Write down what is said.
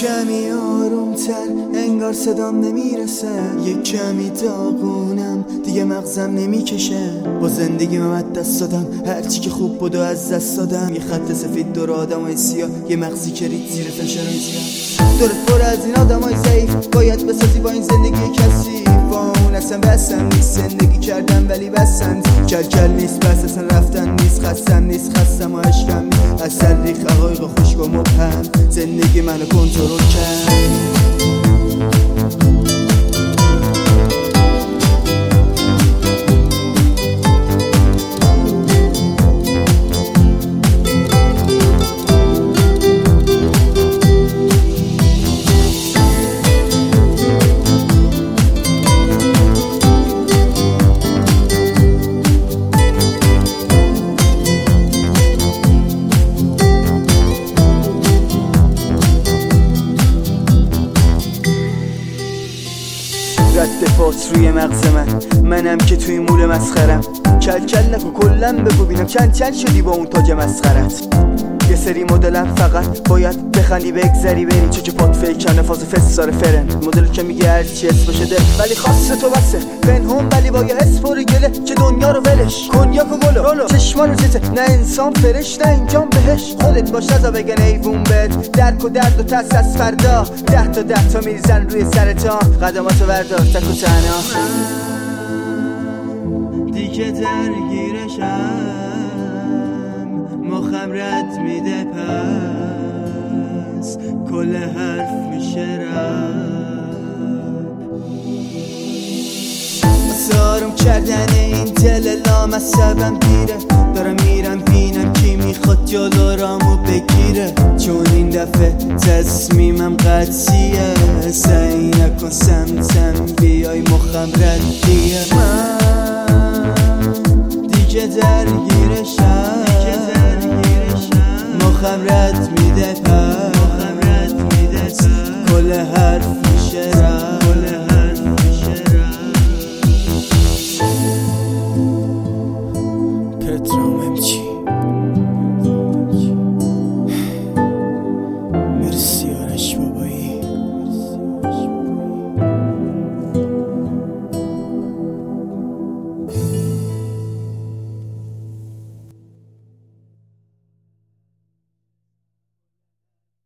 کمی آرومتر انگار صدام نمیرسه، یک کمی داغونم دیگه مغزم نمیکشه. با زندگی من دست دادم هرچی که خوب بود و از دست دادم. یه خط سفید دور آدمای سیاه، یه مغزی که رید زیر فشارهای زیاد. دورت پر از این آدمای ضعیف، باید بسازی با این زندگی کسی. با اون اصلا بسم نیست، زندگی کردم ولی بسم کل کل نیست، بس اصلا رفتن نیست. خستم نیست، خستم و عشقم نیست. اصلا ریخ حقایق خشک و مبهم زندگی منو کنترل کرد. رد پات روی مغز منم که توی مول مسخرم. کل کل نکو کلم بگو بینم چند چند شدی با اون تاج مسخرت. یه سری مدلم فقط باید بخندی بگذری بری، چون که پات فیکنه فاز فستار فرن. مدل که میگه هرچی اسم شده ولی خاص تو بسه، پنهون ولی با یه حس پر گله که دنیا رو ولش. کنیاک و گلو چشما رو زیته، نه انسان فرش نه اینجام بهش. خودت باش نزا بگن ایوون بد، درک و درد و ترس از فردا. 10 تا میریزن روی سرتان، قدماتو بردار تک و تنها. دیگه درگیرشم، مخم رد میده پس کل حرف میشه رب. آروم کردن این دل لامصبم دیره، دارم میرم بینم کی میخواد جلو رامو بگیره. چون این دفعه تصمیمم قطعیه، سعی نکن سمتم بیای مخم ردیه. من دیگه درگیرشم، مخم رد میده پس کل حرف میشه رد. پتروم امچی مرسی.